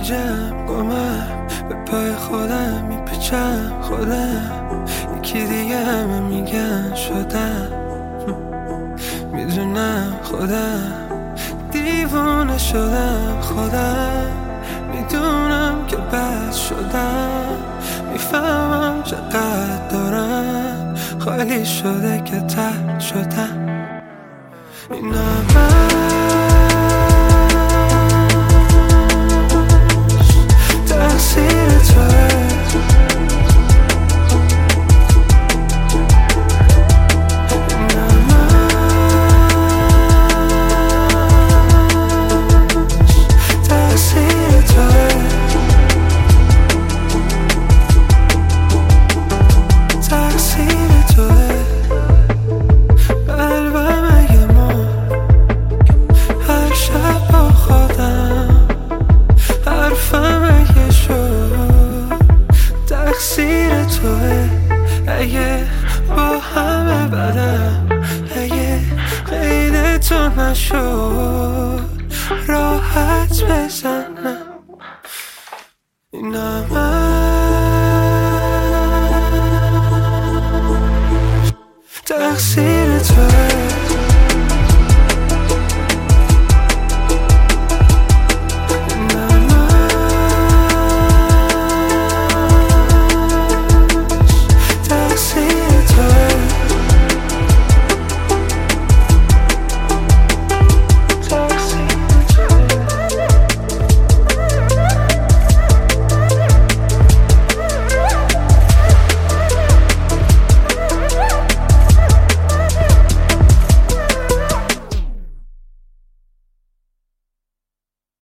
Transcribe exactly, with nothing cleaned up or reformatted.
گیجم گمم به پای خودم میپیچم خودم یکی دیگه همه میگن شدم میدونم خودم دیوونه شدم خودم میدونم که بد شدم میفهمم چقدر دارم خالی شده که ترد شدم اینا همش تقصیر توه تقصیر توه اگه با همه بدم اگه غیر تو نشد راحت بزنم این همش تقصیر توه